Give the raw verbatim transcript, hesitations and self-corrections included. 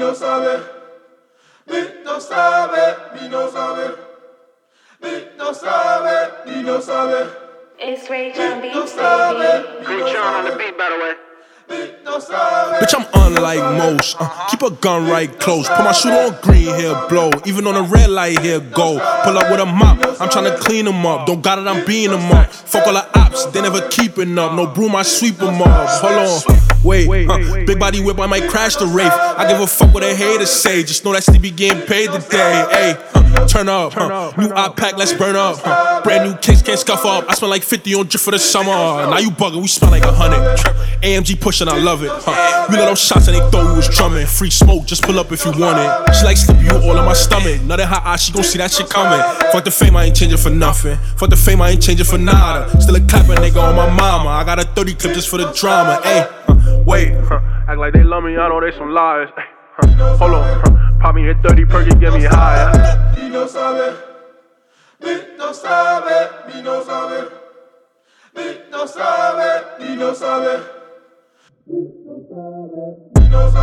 no sabe, mi no sabe, mi no sabe, mi no sabe, mi no sabe. It's Ray John Beats, no sabe, baby. Ray John on the beat, by the way. no sabe. Bitch, I'm unlike most. Uh, keep a gun right close. Put my shooter on green, here blow. Even on the red light, here go. Pull up with a mop, I'm tryna clean them up. Don't got it, I'm beating them up. Fuck all the ops, they never keeping up. No broom, I sweep them up. Hold on, wait. Uh, big body whip, I might crash the Wraith. I give a fuck what they haters say. Just know that Stevie getting paid today. Hey, uh, turn up. Uh, new iPack, let's burn up. Uh, brand new kicks, can't scuff up. I spent like fifty on drip for the summer. Now you bugging, we spent like a hundred. A M G pushing, I love it. Huh. We let those shots and they thought we was drumming. Free smoke, just pull up if you want it. She like slipping you all in my stomach. Nothing hot eye, she gon' see that shit coming. Fuck the fame, I ain't changing for nothing. Fuck the fame, I ain't changing for nada. Still a clapping nigga on my mama. I got a thirty clip just for the drama. Ayy, huh. Wait, huh. Act like they love me, I know they some liars. Ay, huh. Hold on, huh. Pop me a thirty perky, get me higher. Mi no sabe, mi no sabe, mi no sabe, mi no sabe, mi no sabe. No sabe.